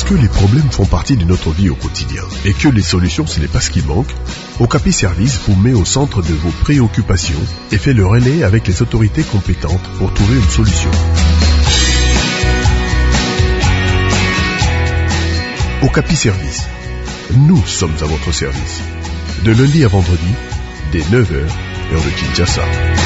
que les problèmes font partie de notre vie au quotidien et que les solutions, ce n'est pas ce qui manque, Okapi Service vous met au centre de vos préoccupations et fait le relais avec les autorités compétentes pour trouver une solution. Okapi Service. Nous sommes à votre service. De lundi à vendredi, dès 9h, heure de Kinshasa.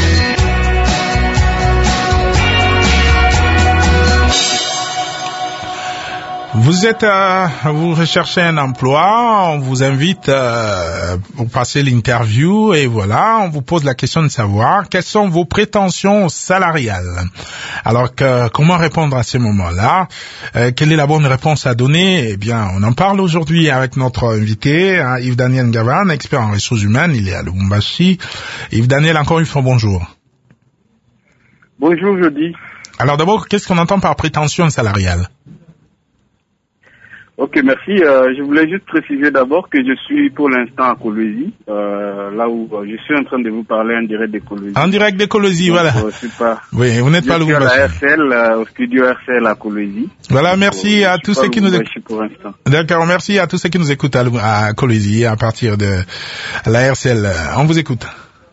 Vous recherchez un emploi, on vous invite pour passer l'interview et voilà, on vous pose la question de savoir quelles sont vos prétentions salariales. Alors comment répondre à ces moments-là? Quelle est la bonne réponse à donner? Eh bien, on en parle aujourd'hui avec notre invité, Yves Daniel Ngavan, expert en ressources humaines, il est à Lubumbashi. Yves Daniel, encore une fois, bonjour. Bonjour, Jody. Alors d'abord, qu'est-ce qu'on entend par prétention salariale? Ok, merci. Je voulais juste préciser d'abord que je suis pour l'instant à Kolwezi, là où je suis en train de vous parler en direct de Kolwezi. En direct de Kolwezi, voilà. Oui, vous n'êtes pas le Je suis à la RCL, au studio RCL à Kolwezi. Voilà, merci à tous ceux qui nous écoutent. D'accord, merci à tous ceux qui nous écoutent à Kolwezi à partir de la RCL. On vous écoute.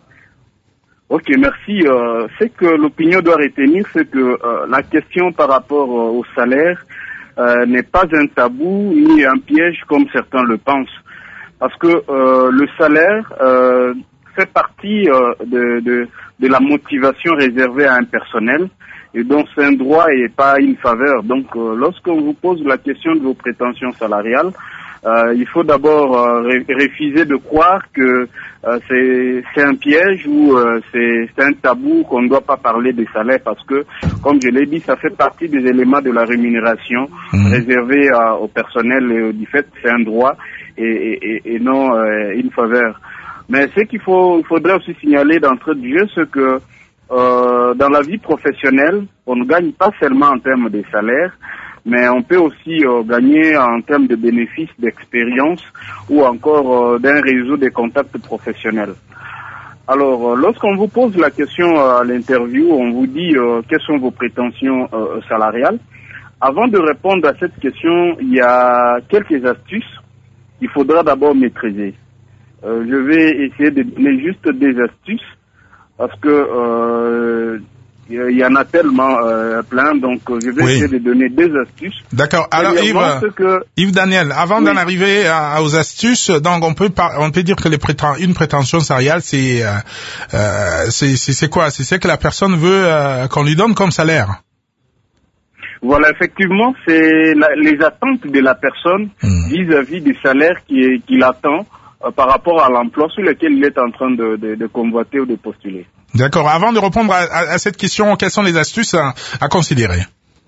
Ok, merci. Ce que l'opinion doit retenir, c'est que la question par rapport au salaire n'est pas un tabou ni un piège comme certains le pensent, parce que le salaire fait partie de la motivation réservée à un personnel et donc c'est un droit et pas une faveur. Donc lorsqu'on vous pose la question de vos prétentions salariales, il faut d'abord refuser de croire que c'est un piège ou c'est un tabou qu'on ne doit pas parler des salaires, parce que, comme je l'ai dit, ça fait partie des éléments de la rémunération réservée au personnel et du fait c'est un droit et non une faveur. Mais ce qu'il faudrait aussi signaler d'entrée de jeu, c'est que dans la vie professionnelle, on ne gagne pas seulement en termes de salaire, mais on peut aussi gagner en termes de bénéfices, d'expérience ou encore d'un réseau de contacts professionnels. Alors, lorsqu'on vous pose la question à l'interview, on vous dit quelles sont vos prétentions salariales. Avant de répondre à cette question, il y a quelques astuces qu'il faudra d'abord maîtriser. Je vais essayer de donner juste des astuces parce que il y en a tellement plein, donc je vais essayer de donner des astuces. D'accord. Alors Yves Daniel, avant d'en arriver aux astuces, donc on peut dire que une prétention salariale, c'est quoi? C'est ce que la personne veut qu'on lui donne comme salaire. Voilà, effectivement, c'est les attentes de la personne vis-à-vis du salaire qu'il attend par rapport à l'emploi sur lequel il est en train de convoiter ou de postuler. D'accord. Avant de répondre à cette question, quelles sont les astuces à considérer?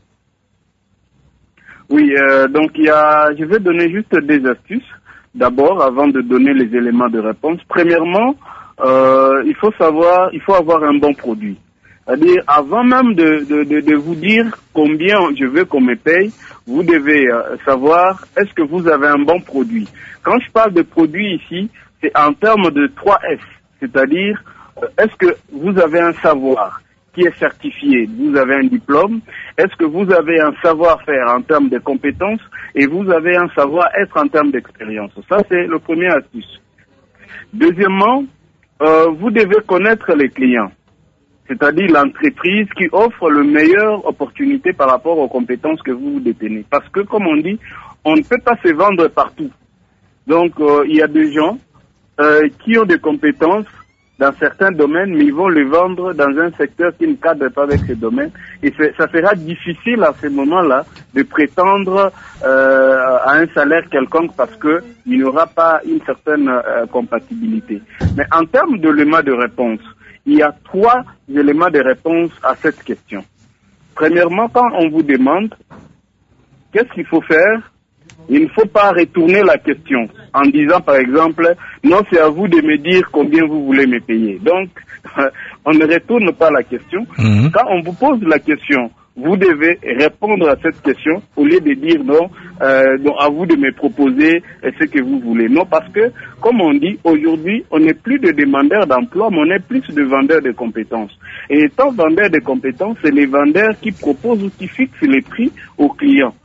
Oui, donc je vais donner juste des astuces. D'abord, avant de donner les éléments de réponse. Premièrement, il faut avoir un bon produit. C'est-à-dire, avant même de vous dire combien je veux qu'on me paye, vous devez savoir est-ce que vous avez un bon produit. Quand je parle de produit ici, c'est en termes de 3S, c'est-à-dire est-ce que vous avez un savoir qui est certifié, vous avez un diplôme, est-ce que vous avez un savoir-faire en termes de compétences et vous avez un savoir-être en termes d'expérience. Ça, c'est le premier astuce. Deuxièmement, vous devez connaître les clients, c'est-à-dire l'entreprise qui offre le meilleure opportunité par rapport aux compétences que vous détenez. Parce que, comme on dit, on ne peut pas se vendre partout. Donc, il y a des gens qui ont des compétences dans certains domaines, mais ils vont les vendre dans un secteur qui ne cadre pas avec ces domaines. Et ça sera difficile à ce moment-là de prétendre à un salaire quelconque parce que il n'y aura pas une certaine compatibilité. Mais en termes d'éléments de réponse, il y a 3 éléments de réponse à cette question. Premièrement, quand on vous demande qu'est-ce qu'il faut faire, il ne faut pas retourner la question en disant par exemple non, c'est à vous de me dire combien vous voulez me payer. Donc on ne retourne pas la question. Quand on vous pose la question, vous devez répondre à cette question au lieu de dire non, à vous de me proposer ce que vous voulez. Non, parce que comme on dit aujourd'hui, on n'est plus de demandeurs d'emploi, mais on est plus de vendeurs de compétences. Et étant vendeurs de compétences, c'est les vendeurs qui proposent ou qui fixent les prix aux clients.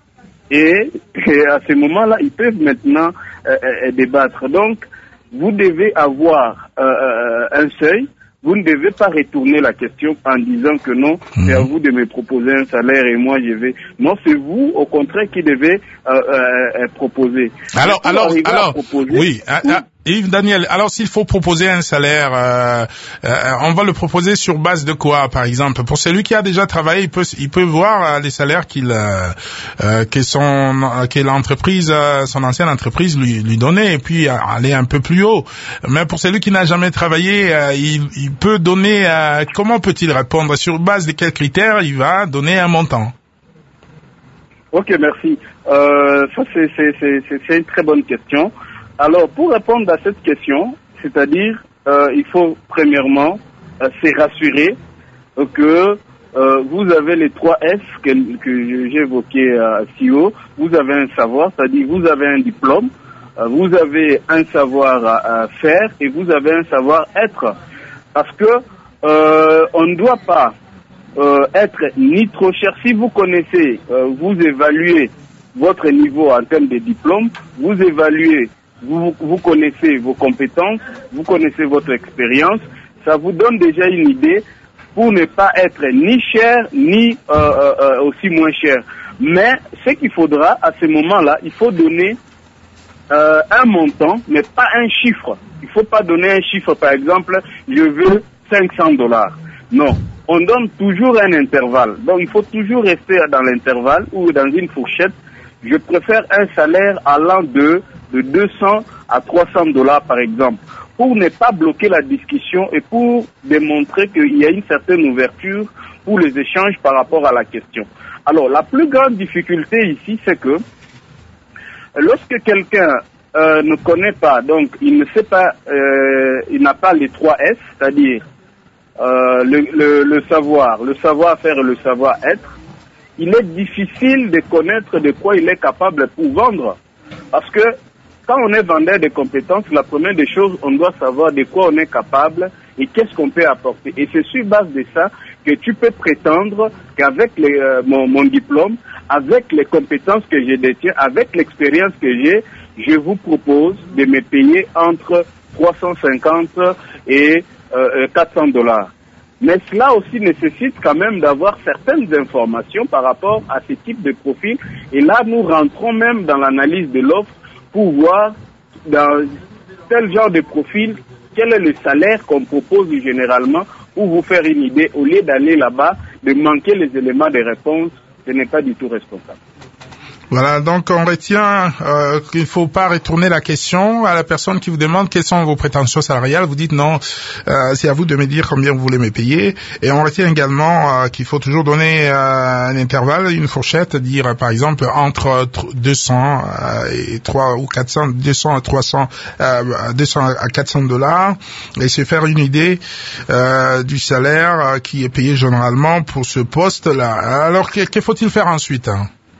et à ce moment-là, ils peuvent maintenant débattre. Donc, vous devez avoir un seuil. Vous ne devez pas retourner la question en disant que non, c'est à vous de me proposer un salaire et moi je vais. Non, c'est vous, au contraire, qui devez proposer. Alors, oui. Yves Daniel, alors s'il faut proposer un salaire, on va le proposer sur base de quoi, par exemple? Pour celui qui a déjà travaillé, il peut voir les salaires que l'entreprise, son ancienne entreprise lui donnait, et puis aller un peu plus haut. Mais pour celui qui n'a jamais travaillé, il peut donner, comment peut-il répondre? Sur base de quels critères il va donner un montant? Ok, merci. Ça c'est une très bonne question. Alors, pour répondre à cette question, c'est-à-dire, il faut premièrement se rassurer que vous avez les 3 S que j'ai évoqués si haut. Vous avez un savoir, c'est-à-dire vous avez un diplôme, vous avez un savoir faire et vous avez un savoir-être. Parce que on ne doit pas être ni trop cher. Si vous connaissez, vous évaluez votre niveau en termes de diplôme, vous évaluez. Vous connaissez vos compétences, vous connaissez votre expérience, ça vous donne déjà une idée pour ne pas être ni cher, ni aussi moins cher. Mais ce qu'il faudra, à ce moment-là, il faut donner un montant, mais pas un chiffre. Il ne faut pas donner un chiffre, par exemple, je veux $500. Non, on donne toujours un intervalle. Donc il faut toujours rester dans l'intervalle ou dans une fourchette. Je préfère un salaire allant de 200 à $300 par exemple, pour ne pas bloquer la discussion et pour démontrer qu'il y a une certaine ouverture pour les échanges par rapport à la question. Alors, la plus grande difficulté ici, c'est que lorsque quelqu'un ne connaît pas, donc il ne sait pas, il n'a pas les 3 S, c'est-à-dire le savoir-faire et le savoir-être, il est difficile de connaître de quoi il est capable pour vendre. Parce que quand on est vendeur de compétences, la première des choses, on doit savoir de quoi on est capable et qu'est-ce qu'on peut apporter. Et c'est sur base de ça que tu peux prétendre qu'avec mon diplôme, avec les compétences que je détiens, avec l'expérience que j'ai, je vous propose de me payer entre 350 et $400. Mais cela aussi nécessite quand même d'avoir certaines informations par rapport à ce type de profil. Et là, nous rentrons même dans l'analyse de l'offre pour voir dans tel genre de profil, quel est le salaire qu'on propose généralement pour vous faire une idée. Au lieu d'aller là-bas, de manquer les éléments de réponse, ce n'est pas du tout responsable. Voilà, donc on retient qu'il ne faut pas retourner la question à la personne qui vous demande quelles sont vos prétentions salariales. Vous dites non, c'est à vous de me dire combien vous voulez me payer. Et on retient également qu'il faut toujours donner un intervalle, une fourchette, dire par exemple entre 200 et 3 ou 400, 200 à 300, 200 à $400 et se faire une idée du salaire qui est payé généralement pour ce poste-là. Alors que faut-il faire ensuite?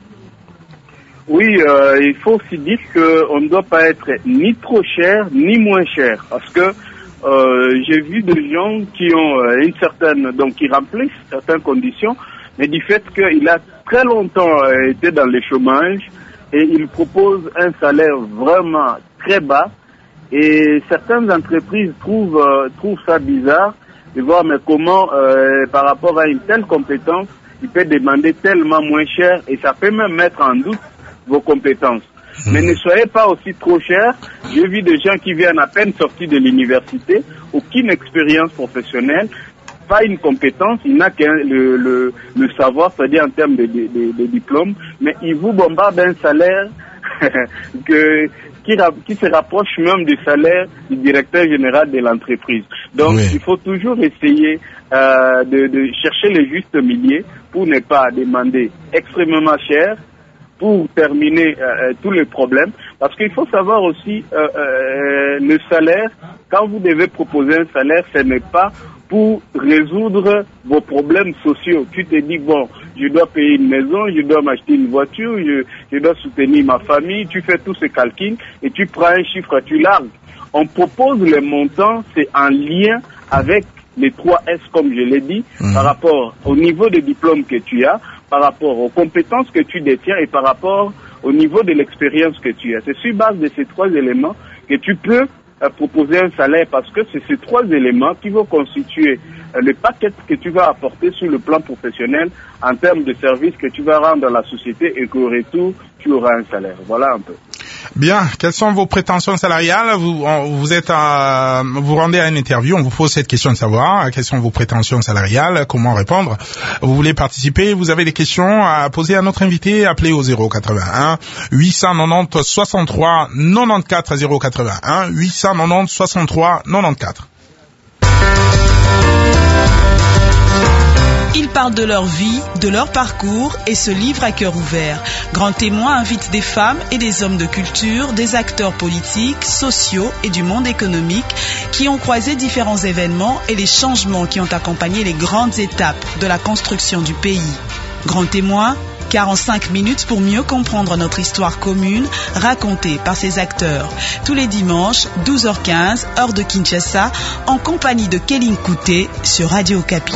Oui, il faut aussi dire qu'on ne doit pas être ni trop cher, ni moins cher. Parce que j'ai vu des gens qui ont une certaine, donc qui remplissent certaines conditions, mais du fait qu'il a très longtemps été dans le chômage et il propose un salaire vraiment très bas. Et certaines entreprises trouvent ça bizarre de voir mais comment, par rapport à une telle compétence, il peut demander tellement moins cher et ça peut même mettre en doute vos compétences. Mais ne soyez pas aussi trop cher. J'ai vu des gens qui viennent à peine sortis de l'université, aucune expérience professionnelle, pas une compétence, il n'a qu'un le savoir, c'est-à-dire en termes de diplôme, mais il vous bombarde d'un salaire qui se rapproche même du salaire du directeur général de l'entreprise. Donc, oui, il faut toujours essayer de chercher le juste milieu pour ne pas demander extrêmement cher, pour terminer tous les problèmes, parce qu'il faut savoir aussi le salaire, quand vous devez proposer un salaire, ce n'est pas pour résoudre vos problèmes sociaux. Tu te dis, bon, je dois payer une maison, je dois m'acheter une voiture, je dois soutenir ma famille, tu fais tous ces calculs et tu prends un chiffre, tu largues. On propose les montants, c'est en lien avec les 3 S comme je l'ai dit, par rapport au niveau de diplôme que tu as, par rapport aux compétences que tu détiens et par rapport au niveau de l'expérience que tu as. C'est sur base de ces 3 éléments que tu peux proposer un salaire, parce que c'est ces 3 éléments qui vont constituer le paquet que tu vas apporter sur le plan professionnel en termes de services que tu vas rendre à la société et qu'au retour, tu auras un salaire. Voilà un peu. Bien. Quelles sont vos prétentions salariales? Vous rendez à une interview, on vous pose cette question de savoir quelles sont vos prétentions salariales, comment répondre. Vous voulez participer, vous avez des questions à poser à notre invité, appelez au 081 890 63 94 081 890 63 94. Ils parlent de leur vie, de leur parcours et se livrent à cœur ouvert. Grand Témoin invite des femmes et des hommes de culture, des acteurs politiques, sociaux et du monde économique qui ont croisé différents événements et les changements qui ont accompagné les grandes étapes de la construction du pays. Grand Témoin, 45 minutes pour mieux comprendre notre histoire commune racontée par ces acteurs. Tous les dimanches, 12h15, heure de Kinshasa, en compagnie de Kéline Kouté sur Radio Okapi.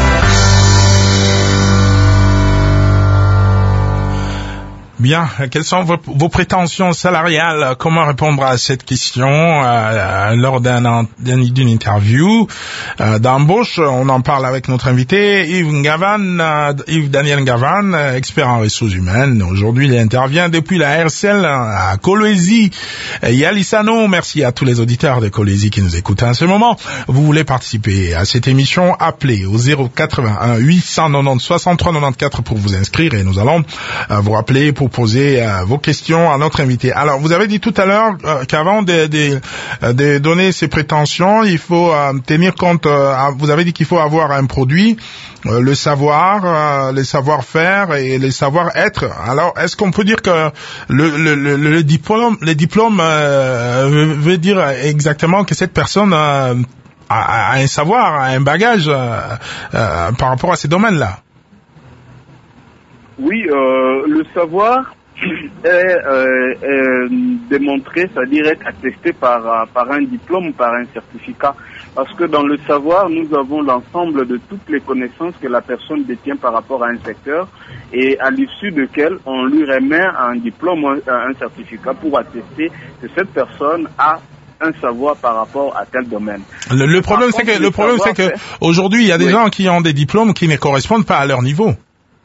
Bien, quelles sont vos prétentions salariales? Comment répondre à cette question lors d'une interview d'embauche? On en parle avec notre invité Yves Daniel Ngavan, expert en ressources humaines. Aujourd'hui, il intervient depuis la RCL à Kolwezi. Yalisano, merci à tous les auditeurs de Kolwezi qui nous écoutent en ce moment. Vous voulez participer à cette émission? Appelez au 081 890 63 94 pour vous inscrire et nous allons vous rappeler pour poser vos questions à notre invité. Alors, vous avez dit tout à l'heure qu'avant de donner ces prétentions, il faut tenir compte, vous avez dit qu'il faut avoir un produit, le savoir, les savoir-faire et les savoir-être. Alors, est-ce qu'on peut dire que le diplôme veut dire exactement que cette personne a un savoir, a un bagage par rapport à ces domaines-là? Oui, le savoir est démontré, c'est-à-dire être attesté par un diplôme, par un certificat. Parce que dans le savoir, nous avons l'ensemble de toutes les connaissances que la personne détient par rapport à un secteur et à l'issue duquel on lui remet un diplôme, un certificat pour attester que cette personne a un savoir par rapport à tel domaine. Le problème, c'est que aujourd'hui, il y a des gens qui ont des diplômes qui ne correspondent pas à leur niveau.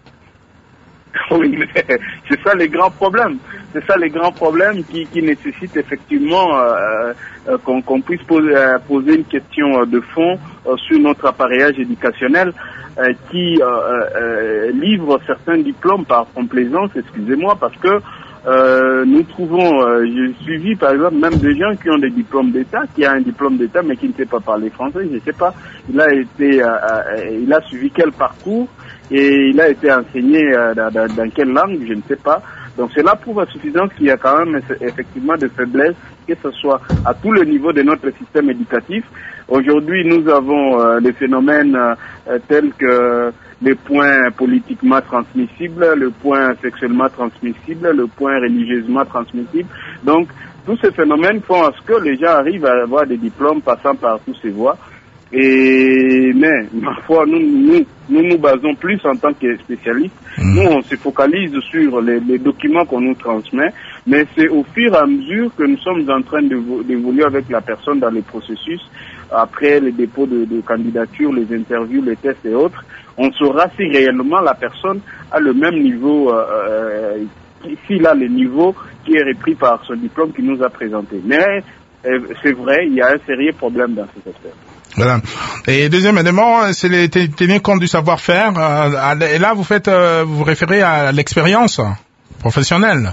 Oui, mais c'est ça les grands problèmes. C'est ça les grands problèmes qui nécessitent effectivement qu'on puisse poser une question de fond sur notre appareillage éducationnel qui livre certains diplômes par complaisance, excusez-moi, parce que nous trouvons, j'ai suivi par exemple même des gens qui ont des diplômes d'État, qui a un diplôme d'État mais qui ne sait pas parler français, je ne sais pas, il a suivi quel parcours et il a été enseigné dans quelle langue, je ne sais pas. Donc cela prouve à suffisance qu'il y a quand même effectivement des faiblesses, que ce soit à tout le niveau de notre système éducatif. Aujourd'hui, nous avons des phénomènes tels que les points politiquement transmissibles, le point sexuellement transmissible, le point religieusement transmissible. Donc, tous ces phénomènes font à ce que les gens arrivent à avoir des diplômes passant par tous ces voies. Mais, ma foi, nous basons plus en tant que spécialistes. Nous, on se focalise sur les documents qu'on nous transmet, mais c'est au fur et à mesure que nous sommes en train d'évoluer avec la personne dans les processus, après les dépôts de candidature, les interviews, les tests et autres, on saura si réellement la personne a le même niveau, s'il a le niveau qui est repris par ce diplôme qu'il nous a présenté. Mais c'est vrai, il y a un sérieux problème dans cet aspect. Voilà. Et deuxième élément, c'est tenir compte du savoir-faire. Et là, vous référez à l'expérience professionnelle.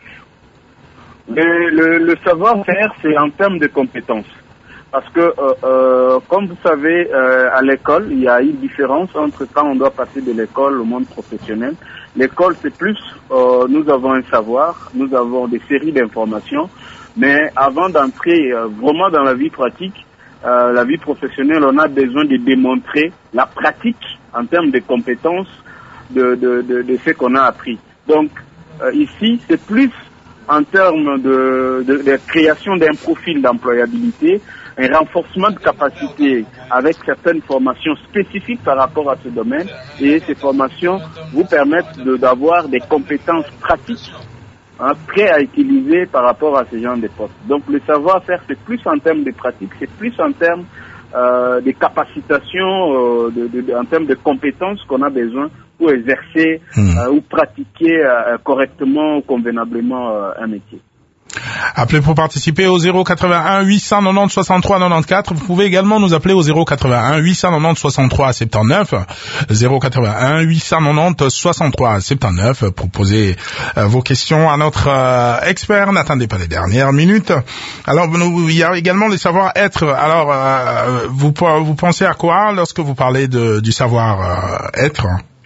Le savoir-faire, c'est en termes de compétences. Parce que, comme vous savez, à l'école, il y a une différence entre quand on doit passer de l'école au monde professionnel. L'école, c'est plus, nous avons un savoir, nous avons des séries d'informations, mais avant d'entrer vraiment dans la vie pratique, la vie professionnelle, on a besoin de démontrer la pratique en termes de compétences de ce qu'on a appris. Donc, ici, c'est plus en termes de création d'un profil d'employabilité, un renforcement de capacité avec certaines formations spécifiques par rapport à ce domaine, et ces formations vous permettent d'avoir des compétences pratiques prêts à utiliser par rapport à ce genre de postes. Donc le savoir-faire, c'est plus en termes de pratique, c'est plus en termes de capacitation, en termes de compétences qu'on a besoin pour exercer ou pratiquer correctement ou convenablement un métier. Appelez pour participer au 081 890 63 94. Vous pouvez également nous appeler au 081 890 63 79. 081 890 63 79 pour poser vos questions à notre expert. N'attendez pas les dernières minutes. Alors, il y a également le savoir-être. Alors, vous pensez à quoi lorsque vous parlez du savoir-être?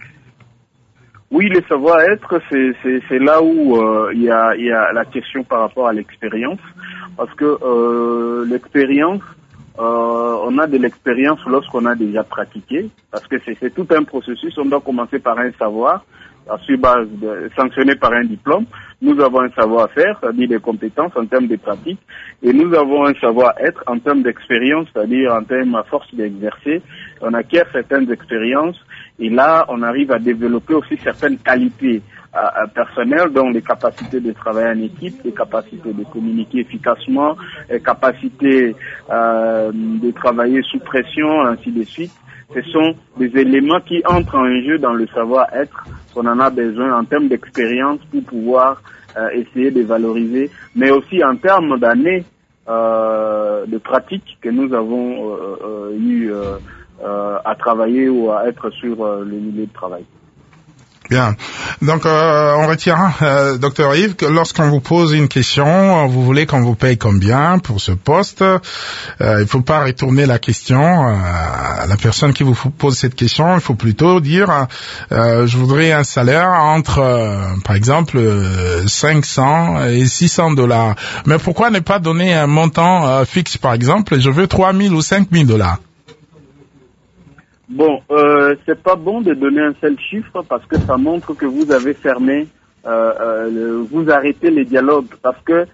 Oui, le savoir-être, c'est là où il y a la question par rapport à l'expérience, parce que l'expérience, on a de l'expérience lorsqu'on a déjà pratiqué, parce que c'est tout un processus. On doit commencer par un savoir, sur base sanctionné par un diplôme. Nous avons un savoir-faire, c'est-à-dire des compétences en termes de pratique, et nous avons un savoir-être en termes d'expérience, c'est-à-dire en termes à force d'exercer. On acquiert certaines expériences, et là, on arrive à développer aussi certaines qualités personnelles, dont les capacités de travailler en équipe, les capacités de communiquer efficacement, les capacités de travailler sous pression, ainsi de suite. Ce sont des éléments qui entrent en jeu dans le savoir-être qu'on en a besoin en termes d'expérience pour pouvoir essayer de valoriser, mais aussi en termes d'années de pratique que nous avons eu à travailler ou à être sur le milieu de travail. Bien. Donc, on retient, Dr Yves, que lorsqu'on vous pose une question, vous voulez qu'on vous paye combien pour ce poste. Il faut pas retourner la question à la personne qui vous pose cette question. Il faut plutôt dire, je voudrais un salaire entre, par exemple, 500 et 600 $. Mais pourquoi ne pas donner un montant fixe, par exemple, je veux 3 000 ou 5 000 $? Bon, c'est pas bon de donner un seul chiffre parce que ça montre que vous avez fermé, vous arrêtez les dialogues, parce que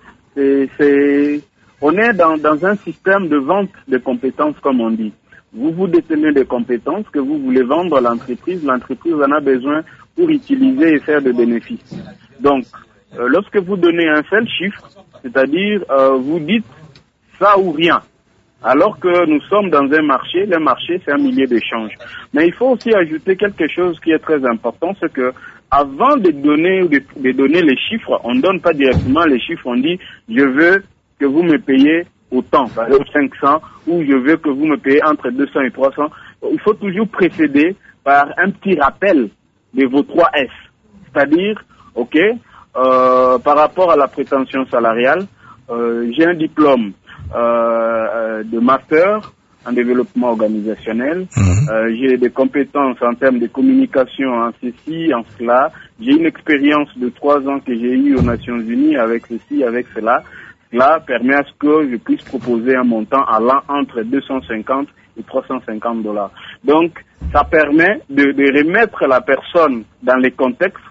on est dans un système de vente de compétences, comme on dit. Vous détenez des compétences que vous voulez vendre à l'entreprise en a besoin pour utiliser et faire des bénéfices. Donc, lorsque vous donnez un seul chiffre, c'est-à-dire vous dites ça ou rien. Alors que nous sommes dans un marché, le marché c'est un milieu d'échange. Mais il faut aussi ajouter quelque chose qui est très important, c'est que avant de donner les chiffres, on ne donne pas directement les chiffres, on dit je veux que vous me payez autant, par exemple 500, ou je veux que vous me payez entre 200 et 300. Il faut toujours précéder par un petit rappel de vos 3 S. C'est-à-dire, ok, par rapport à la prétention salariale, j'ai un diplôme de master en développement organisationnel. J'ai des compétences en termes de communication en ceci, en cela. J'ai une expérience de 3 ans que j'ai eue aux Nations Unies avec ceci, avec cela. Cela permet à ce que je puisse proposer un montant allant entre 250 et 350 $. Donc, ça permet de remettre la personne dans les contextes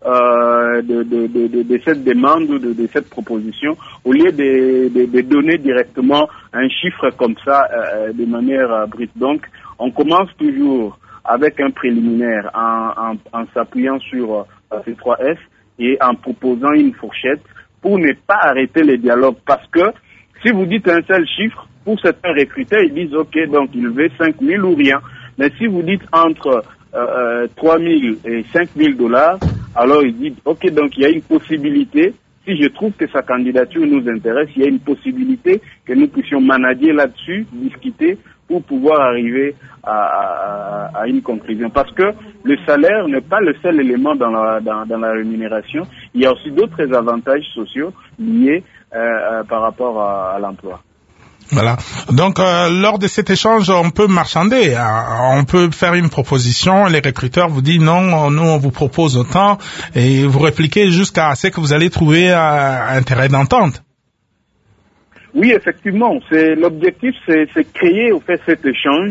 de cette demande, de cette proposition, au lieu de donner directement un chiffre comme ça de manière brute. Donc, on commence toujours avec un préliminaire en s'appuyant sur ces 3 S et en proposant une fourchette pour ne pas arrêter les dialogues. Parce que si vous dites un seul chiffre, pour certains recruteurs, ils disent ok, donc il veut 5 000 ou rien. Mais si vous dites entre 3 000 et 5 000 $, alors il dit, ok, donc il y a une possibilité, si je trouve que sa candidature nous intéresse, il y a une possibilité que nous puissions manager là-dessus, discuter, pour pouvoir arriver à une conclusion. Parce que le salaire n'est pas le seul élément dans la rémunération, il y a aussi d'autres avantages sociaux liés par rapport à l'emploi. Voilà. Donc, lors de cet échange, on peut marchander. On peut faire une proposition. Les recruteurs vous disent non, nous on vous propose autant, et vous répliquez jusqu'à ce que vous allez trouver un terrain d'entente. Oui, effectivement. L'objectif, c'est créer au fait cet échange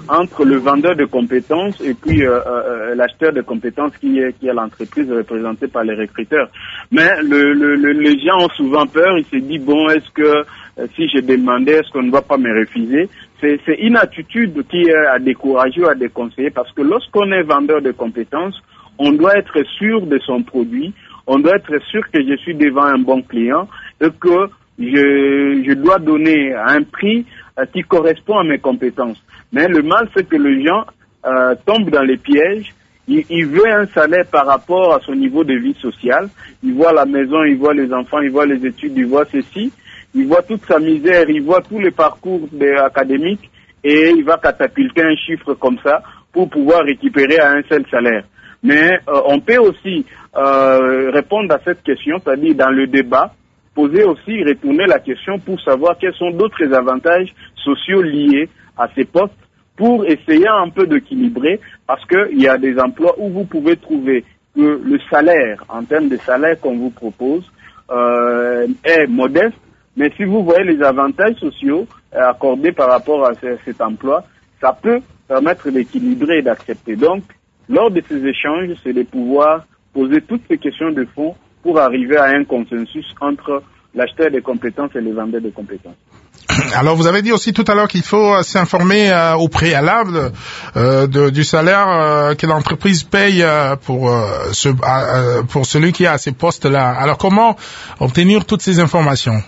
entre le vendeur de compétences et puis l'acheteur de compétences qui est l'entreprise représentée par les recruteurs. Mais les gens ont souvent peur, ils se disent bon, est-ce que si je demandais, est-ce qu'on ne va pas me refuser? C'est une attitude qui est à décourager ou à déconseiller, parce que lorsqu'on est vendeur de compétences, on doit être sûr de son produit, on doit être sûr que je suis devant un bon client et que je dois donner un prix qui correspond à mes compétences. Mais le mal, c'est que les gens tombent dans les pièges. Il veut un salaire par rapport à son niveau de vie sociale. Il voit la maison, il voit les enfants, il voit les études, il voit ceci. Il voit toute sa misère, il voit tous les parcours académiques et il va catapulter un chiffre comme ça pour pouvoir récupérer à un seul salaire. Mais on peut aussi répondre à cette question, c'est-à-dire dans le débat, poser aussi, retourner la question pour savoir quels sont d'autres avantages sociaux liés à ces postes pour essayer un peu d'équilibrer, parce qu'il y a des emplois où vous pouvez trouver que le salaire, en termes de salaire qu'on vous propose, est modeste. Mais si vous voyez les avantages sociaux accordés par rapport à cet emploi, ça peut permettre d'équilibrer et d'accepter. Donc, lors de ces échanges, c'est de pouvoir poser toutes ces questions de fond pour arriver à un consensus entre l'acheteur de compétences et le vendeur de compétences. Alors, vous avez dit aussi tout à l'heure qu'il faut s'informer au préalable du salaire que l'entreprise paye pour celui qui a ces postes-là. Alors, comment obtenir toutes ces informations?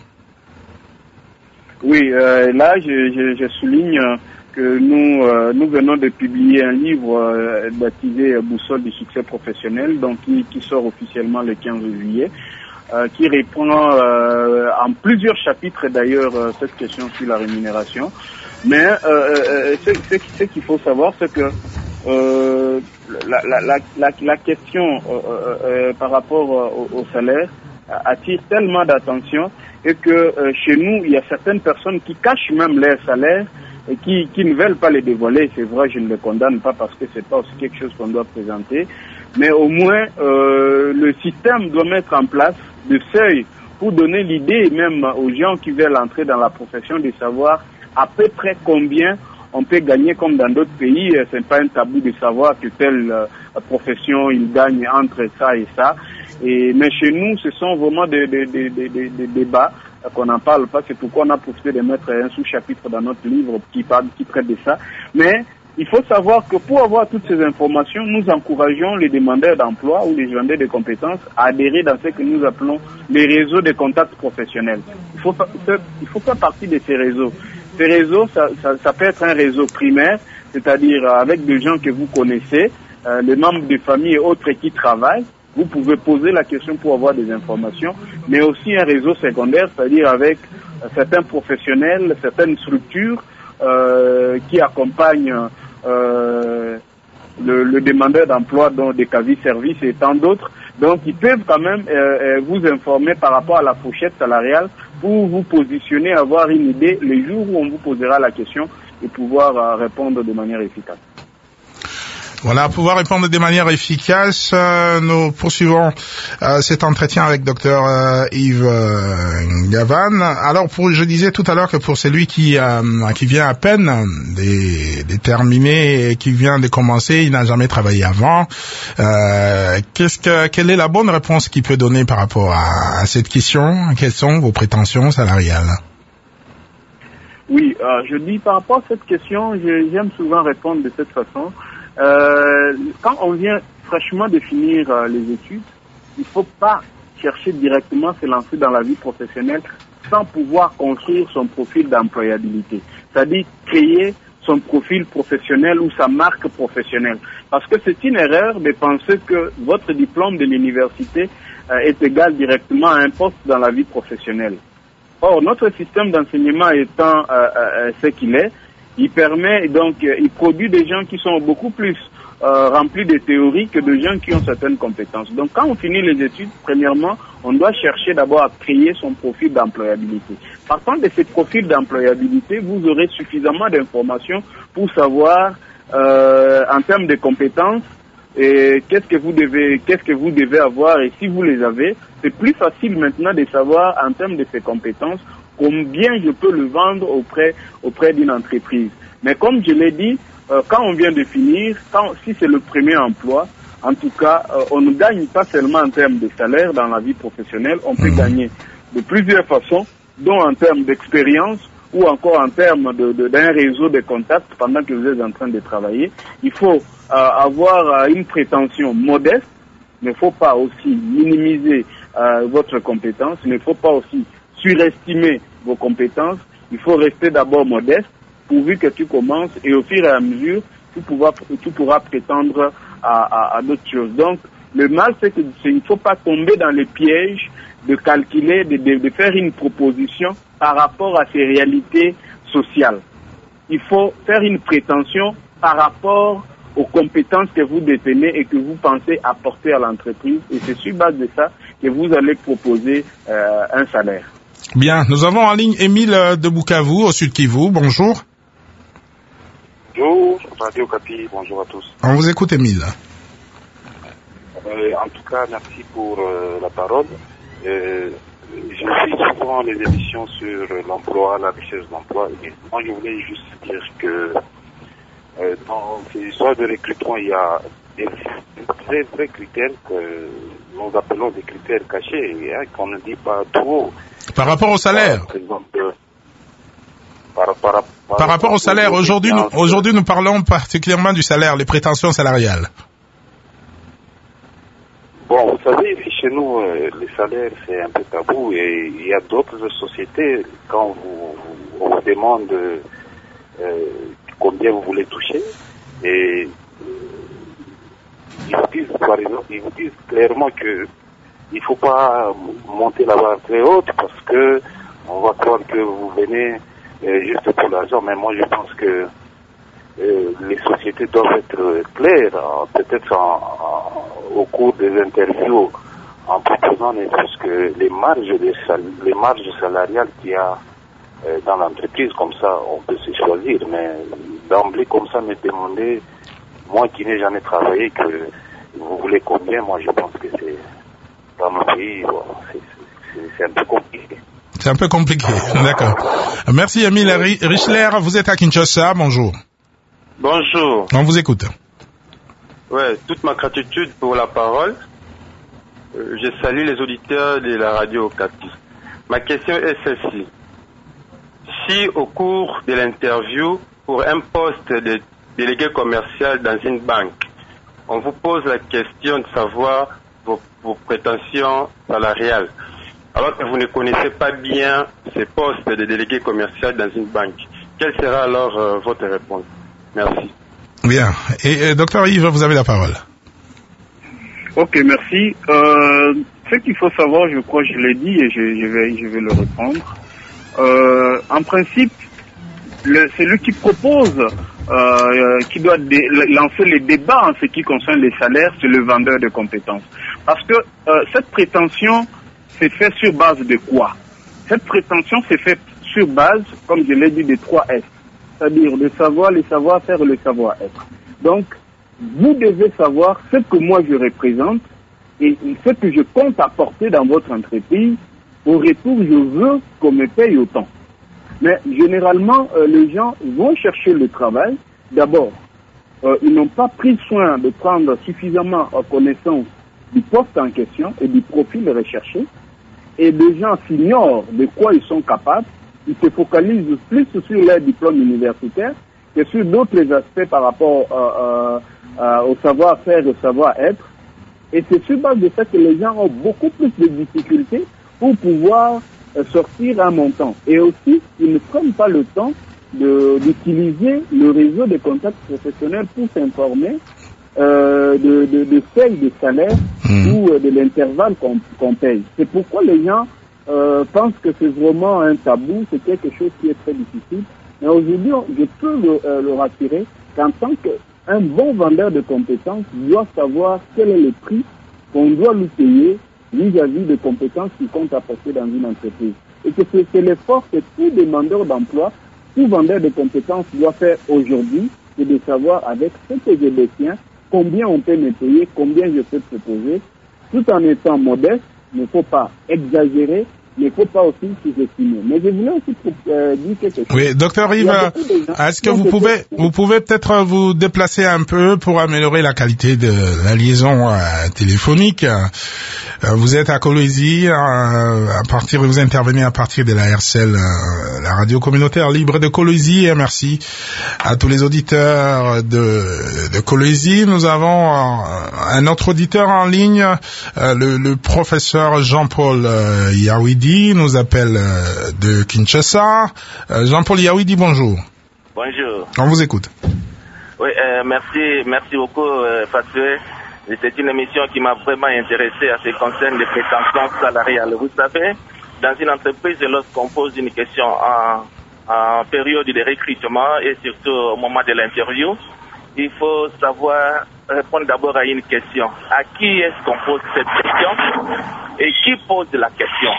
Oui, là, je souligne que nous venons de publier un livre baptisé Boussole du succès professionnel, donc qui sort officiellement le 15 juillet, qui reprend en plusieurs chapitres d'ailleurs cette question sur la rémunération. Mais ce qu'il faut savoir, c'est que la question par rapport au salaire attire tellement d'attention et que chez nous, il y a certaines personnes qui cachent même leur salaire et qui ne veulent pas les dévoiler. C'est vrai, je ne les condamne pas parce que c'est pas aussi quelque chose qu'on doit présenter. Mais au moins, le système doit mettre en place des seuils pour donner l'idée même aux gens qui veulent entrer dans la profession de savoir à peu près combien on peut gagner, comme dans d'autres pays. C'est pas un tabou de savoir que telle profession, il gagne entre ça et ça. Mais chez nous, ce sont vraiment des débats qu'on n'en parle pas. C'est pourquoi on a profité de mettre un sous-chapitre dans notre livre qui traite de ça. Mais il faut savoir que pour avoir toutes ces informations, nous encourageons les demandeurs d'emploi ou les vendeurs de compétences à adhérer dans ce que nous appelons les réseaux de contacts professionnels. Il faut faire partie de ces réseaux. Ces réseaux, ça peut être un réseau primaire, c'est-à-dire avec des gens que vous connaissez, les membres de famille et autres qui travaillent. Vous pouvez poser la question pour avoir des informations, mais aussi un réseau secondaire, c'est-à-dire avec certains professionnels, certaines structures qui accompagnent le demandeur d'emploi, dont des CAVI-services et tant d'autres. Donc, ils peuvent quand même vous informer par rapport à la fourchette salariale pour vous positionner, avoir une idée les jours où on vous posera la question et pouvoir répondre de manière efficace. Voilà, pouvoir répondre de manière efficace. Nous poursuivons cet entretien avec Dr Yves Gavan. Alors, je disais tout à l'heure que pour celui qui vient à peine de terminer et qui vient de commencer, il n'a jamais travaillé avant. Quelle est la bonne réponse qu'il peut donner par rapport à cette question? Quelles sont vos prétentions salariales? Oui, je dis par rapport à cette question, j'aime souvent répondre de cette façon. Quand on vient fraîchement de finir les études, il ne faut pas chercher directement à se lancer dans la vie professionnelle sans pouvoir construire son profil d'employabilité. C'est-à-dire créer son profil professionnel ou sa marque professionnelle. Parce que c'est une erreur de penser que votre diplôme de l'université est égal directement à un poste dans la vie professionnelle. Or, notre système d'enseignement étant ce qu'il est, il permet donc, il produit des gens qui sont beaucoup plus remplis de théories que de gens qui ont certaines compétences. Donc, quand on finit les études, premièrement, on doit chercher d'abord à créer son profil d'employabilité. Partant de ce profil d'employabilité, vous aurez suffisamment d'informations pour savoir, en termes de compétences, qu'est-ce que vous devez avoir, et si vous les avez, c'est plus facile maintenant de savoir en termes de ces compétences combien je peux le vendre auprès d'une entreprise. Mais comme je l'ai dit, quand on vient de finir, si c'est le premier emploi, en tout cas, on ne gagne pas seulement en termes de salaire dans la vie professionnelle, on peut gagner de plusieurs façons, dont en termes d'expérience ou encore en termes d'un réseau de contacts pendant que vous êtes en train de travailler. Il faut avoir une prétention modeste, il ne faut pas aussi minimiser votre compétence, il ne faut pas aussi surestimer vos compétences, il faut rester d'abord modeste, pourvu que tu commences, et au fur et à mesure, tu pourras prétendre à d'autres choses. Donc, le mal, c'est qu'il ne faut pas tomber dans les pièges de calculer, de faire une proposition par rapport à ces réalités sociales. Il faut faire une prétention par rapport aux compétences que vous détenez et que vous pensez apporter à l'entreprise. Et c'est sur base de ça que vous allez proposer un salaire. Bien, nous avons en ligne Émile de Bukavu, au Sud Kivu. Bonjour. Bonjour, Radio Okapi, bonjour à tous. On vous écoute, Émile. En tout cas, merci pour la parole. Je suis souvent les émissions sur l'emploi, la recherche d'emploi. Et moi, je voulais juste dire que dans ces histoires de recrutement, il y a des très vrais critères que nous appelons des critères cachés, qu'on ne dit pas trop haut. Par rapport au salaire. Par exemple, par rapport au salaire, aujourd'hui, nous parlons particulièrement du salaire, les prétentions salariales. Bon, vous savez, ici chez nous, les salaires, c'est un peu tabou, et il y a d'autres sociétés, quand on vous demande combien vous voulez toucher, et ils vous disent, par exemple, ils vous disent clairement que il faut pas monter la barre très haute, parce que on va croire que vous venez juste pour l'argent, mais moi je pense que les sociétés doivent être claires, peut-être au cours des interviews, en proposant ne serait-ce que les marges salariales qu'il y a dans l'entreprise, comme ça on peut se choisir, mais d'emblée comme ça me demander, moi qui n'ai jamais travaillé, que vous voulez combien, moi je pense que c'est dans mon pays, c'est un peu compliqué. C'est un peu compliqué, d'accord. Merci Emile Richler, vous êtes à Kinshasa, bonjour. Bonjour. On vous écoute. Ouais, toute ma gratitude pour la parole. Je salue les auditeurs de la radio Okapi. Ma question est celle-ci. Si au cours de l'interview pour un poste de délégué commercial dans une banque, on vous pose la question de savoir vos prétentions salariales, alors que vous ne connaissez pas bien ces postes de délégué commercial dans une banque, quelle sera alors votre réponse? Merci. Bien. Et docteur Yves, vous avez la parole. Ok, merci. Ce qu'il faut savoir, je crois que je l'ai dit et je vais le reprendre. En principe, celui qui propose, qui doit lancer les débats en ce qui concerne les salaires, c'est le vendeur de compétences. Parce que cette prétention s'est faite sur base de quoi? Cette prétention s'est faite sur base, comme je l'ai dit, des 3 S. C'est-à-dire le savoir, le savoir-faire et le savoir-être. Donc, vous devez savoir ce que moi je représente et ce que je compte apporter dans votre entreprise. Au retour, je veux qu'on me paye autant. Mais généralement, les gens vont chercher le travail. D'abord, ils n'ont pas pris soin de prendre suffisamment connaissance du poste en question et du profil recherché. Et les gens s'ignorent de quoi ils sont capables. Ils se focalisent plus sur leur diplôme universitaire que sur d'autres aspects par rapport au savoir-faire et au savoir-être. Et c'est sur base de ça que les gens ont beaucoup plus de difficultés pour pouvoir sortir un montant. Et aussi, ils ne prennent pas le temps d'utiliser le réseau de contacts professionnels pour s'informer de feuilles de salaire ou de l'intervalle qu'on paye. C'est pourquoi les gens pensent que c'est vraiment un tabou, c'est quelque chose qui est très difficile. Mais aujourd'hui, je peux le rassurer qu'en tant qu'un bon vendeur de compétences doit savoir quel est le prix qu'on doit lui payer vis-à-vis des compétences qu'il compte apporter dans une entreprise. Et que c'est l'effort que tout demandeur d'emploi, tout vendeur de compétences doit faire aujourd'hui, c'est de savoir avec ce que je détiens, combien on peut me payer, combien je peux proposer, tout en étant modeste. Il ne faut pas exagérer il ne faut pas aussi sous-estimer. Mais je voulais aussi dire quelque chose. Oui, docteur Yves, est-ce que vous pouvez peut-être vous déplacer un peu pour améliorer la qualité de la liaison téléphonique? Vous êtes à Kolwezi, vous intervenez à partir de la RCL, la radio communautaire libre de Kolwezi, et merci à tous les auditeurs de Kolwezi. Nous avons un autre auditeur en ligne, le professeur Jean-Paul Yawidi, nous appelle de Kinshasa. Jean-Paul Yawidi, bonjour. Bonjour. On vous écoute. Oui, merci beaucoup, Fatoué. C'est une émission qui m'a vraiment intéressé à ce qui concerne les prétentions salariales. Vous savez, dans une entreprise, lorsqu'on pose une question en période de recrutement et surtout au moment de l'interview, il faut savoir répondre d'abord à une question. À qui est-ce qu'on pose cette question et qui pose la question?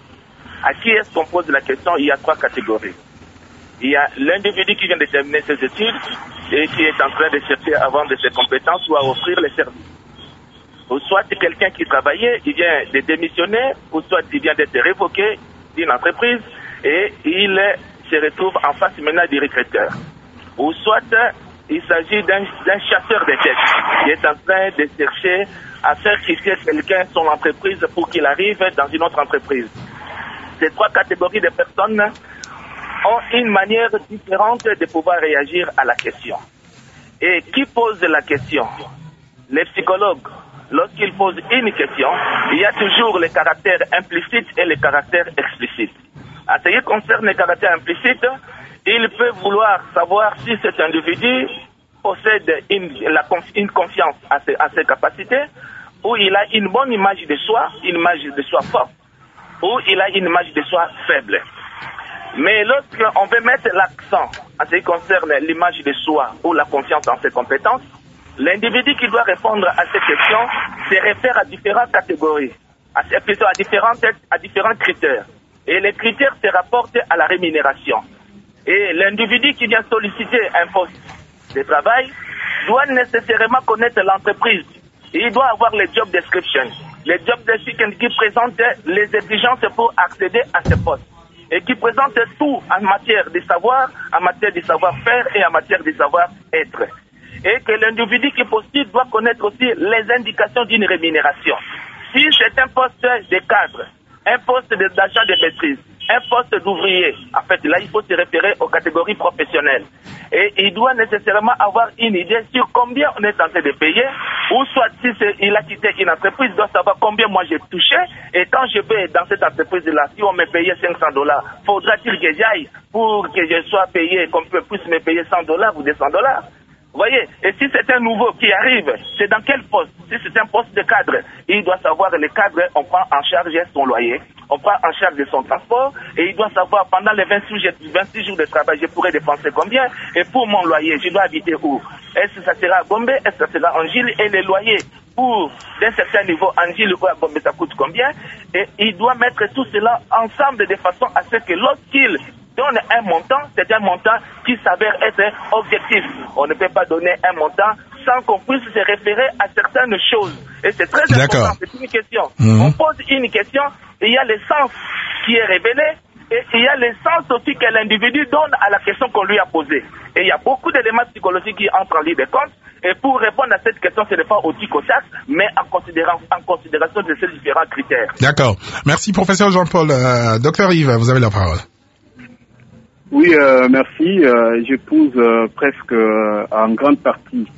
À qui est-ce qu'on pose la question? Il y a 3 catégories. Il y a l'individu qui vient de terminer ses études et qui est en train de chercher à vendre ses compétences ou à offrir les services. Ou soit quelqu'un qui travaillait, il vient de démissionner, ou soit il vient d'être révoqué d'une entreprise et il se retrouve en face maintenant du recruteur. Ou soit il s'agit d'un chasseur de tête qui est en train de chercher à faire quitter quelqu'un son entreprise pour qu'il arrive dans une autre entreprise. Ces 3 catégories de personnes ont une manière différente de pouvoir réagir à la question. Et qui pose la question? Les psychologues. Lorsqu'ils posent une question, il y a toujours les caractères implicites et les caractères explicites. À ce qui concerne les caractères implicites, il peut vouloir savoir si cet individu possède une confiance à ses capacités, ou il a une bonne image de soi, une image de soi forte, ou il a une image de soi faible. Mais lorsqu'on veut mettre l'accent à ce qui concerne l'image de soi ou la confiance en ses compétences, l'individu qui doit répondre à ces questions se réfère à différentes catégories, plutôt à différents critères. Et les critères se rapportent à la rémunération. Et l'individu qui vient solliciter un poste de travail doit nécessairement connaître l'entreprise. Il doit avoir les job descriptions. Les job descriptions qui présentent les exigences pour accéder à ce poste. Et qui présentent tout en matière de savoir, en matière de savoir-faire et en matière de savoir-être. Et que l'individu qui postule doit connaître aussi les indications d'une rémunération. Si c'est un poste de cadre, un poste d'agent de maîtrise, un poste d'ouvrier, en fait là il faut se référer aux catégories professionnelles. Et il doit nécessairement avoir une idée sur combien on est en train de payer, ou soit si il a quitté une entreprise, il doit savoir combien moi j'ai touché, et quand je vais dans cette entreprise-là, si on me payait $500, faudra-t-il que j'aille pour que je sois payé, qu'on puisse me payer $100 ou $200? Vous voyez, et si c'est un nouveau qui arrive, c'est dans quel poste? Si c'est un poste de cadre, il doit savoir le cadre, on prend en charge son loyer, on prend en charge son transport, et il doit savoir pendant les 26 jours de travail, je pourrais dépenser combien, et pour mon loyer, je dois habiter où? Est-ce que ça sera à Gombe, est-ce que ça sera en Gile, et les loyers pour d'un certain niveau en Gile ou à Gombe, ça coûte combien? Et il doit mettre tout cela ensemble de façon à ce que lorsqu'il donne un montant, c'est un montant qui s'avère être objectif. On ne peut pas donner un montant sans qu'on puisse se référer à certaines choses. Et c'est très important, c'est une question. On pose une question, il y a le sens qui est révélé, et il y a le sens aussi que l'individu donne à la question qu'on lui a posée. Et il y a beaucoup d'éléments psychologiques qui entrent en ligne de compte, et pour répondre à cette question, ce n'est pas au tic au tac, mais en considération de ces différents critères. D'accord. Merci, professeur Jean-Paul. Docteur Yves, vous avez la parole. Oui, merci. J'épouse presque en grande partie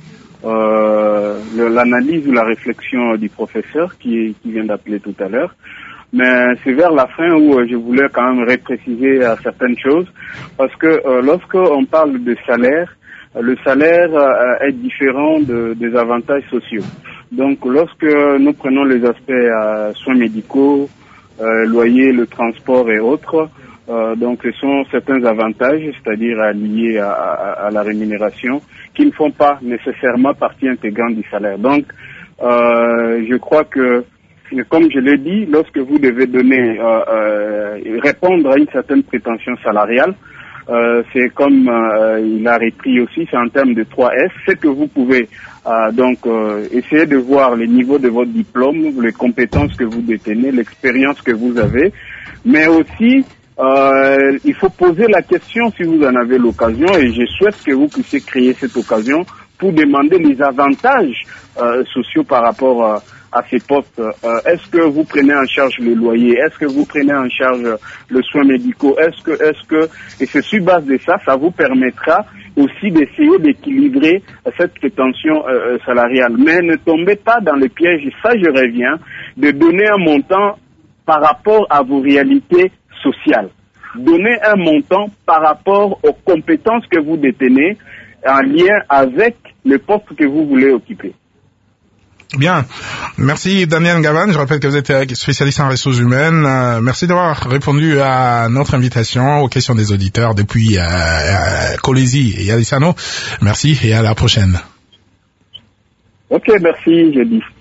l'analyse ou la réflexion du professeur qui vient d'appeler tout à l'heure. Mais c'est vers la fin où je voulais quand même repréciser certaines choses, parce que lorsqu'on parle de salaire, le salaire est différent des avantages sociaux. Donc lorsque nous prenons les aspects soins médicaux, loyer, le transport et autres, donc ce sont certains avantages, c'est-à-dire liés à la rémunération, qui ne font pas nécessairement partie intégrante du salaire. Donc je crois que, comme je l'ai dit, lorsque vous devez donner répondre à une certaine prétention salariale, c'est comme il a repris aussi, c'est en termes de 3S, c'est que vous pouvez essayer de voir le niveau de votre diplôme, les compétences que vous détenez, l'expérience que vous avez, Mais aussi, il faut poser la question si vous en avez l'occasion, et je souhaite que vous puissiez créer cette occasion pour demander les avantages sociaux par rapport à ces postes. Est-ce que vous prenez en charge le loyer? Est-ce que vous prenez en charge le soin médicaux? Et c'est sur base de ça, ça vous permettra aussi d'essayer d'équilibrer cette prétention salariale. Mais ne tombez pas dans le piège, et ça je reviens, de donner un montant par rapport à vos réalités sociales. Donnez un montant par rapport aux compétences que vous détenez en lien avec le poste que vous voulez occuper. Bien. Merci Daniel Ngavan. Je rappelle que vous êtes spécialiste en ressources humaines. Merci d'avoir répondu à notre invitation aux questions des auditeurs depuis Kolwezi et Yalisano. Merci et à la prochaine. Ok, merci, je dis.